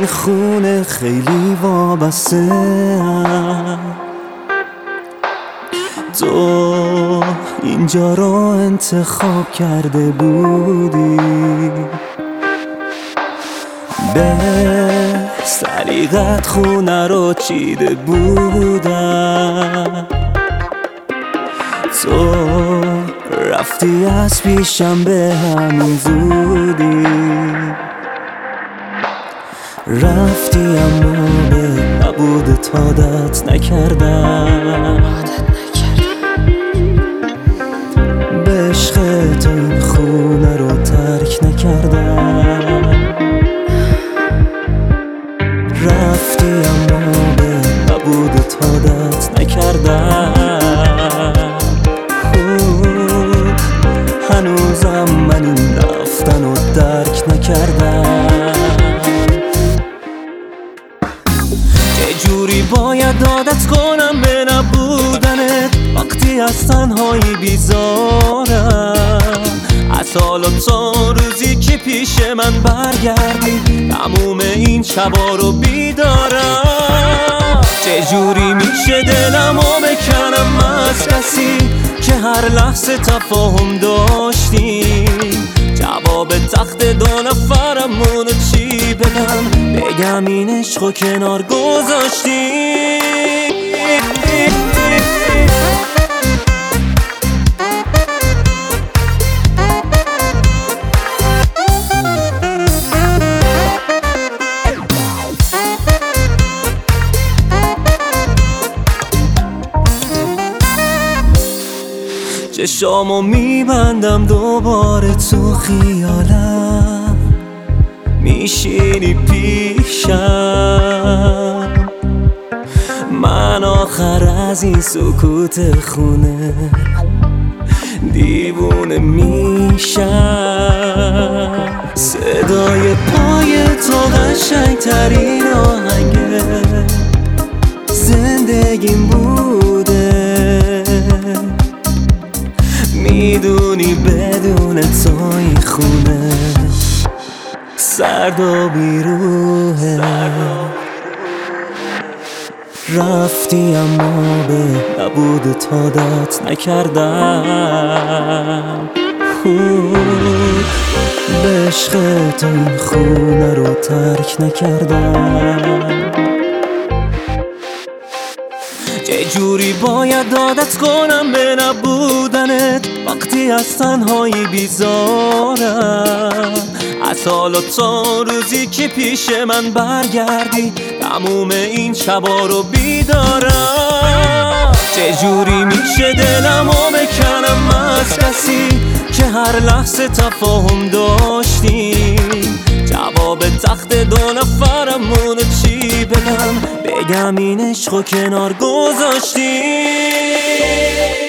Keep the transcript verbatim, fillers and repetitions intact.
خونه خیلی وابسته ام. تو اینجا رو انتخاب کرده بودی، به سلیقت خونه رو چیده بودم. تو رفتی از پیشم به همین زودی، رفتی اما به نبودت عادت نکردم. به عشق تو این خونه رو ترک نکردم. رفتی اما به نبودت عادت نکردم. هنوزم من این رفتن رو درک نکردم. چجوری باید عادت کنم به نبودنت وقتی از تنهایی بیزارم؟ از حالا تا روزی که پیش من برگردی تموم این شبا رو بیدارم. چجوری میشه دلمو بکنم از کسی که هر لحظه تفاهم داشتیم؟ جواب تخت دو نفرمونو چی بدم؟ بگم این عشقو کنار گذاشتیم. چشامو میبندم دوباره تو خیالم، میشینی پیشم. من آخر از این سکوت خونه دیوونه میشم. صدای پای تو قشنگترین آهنگ زندگیم بوده. میدونی بدون تو این خونه سرد و بیروحه. رفتی اما به نبودت عادت نکردم. به عشق تو این خونه رو ترک نکردم. چجوری باید عادت کنم به نبودنت وقتی از تنهایی بیزارم؟ از حالا تا روزی که پیش من برگردی تموم این شبا رو بیدارم. چجوری میشه دلمو بکنم از کسی که هر لحظه تفاهم داشتیم؟ جواب تخت دو نفرمونو چی بدم؟ بگم این عشقو کنار گذاشتیم.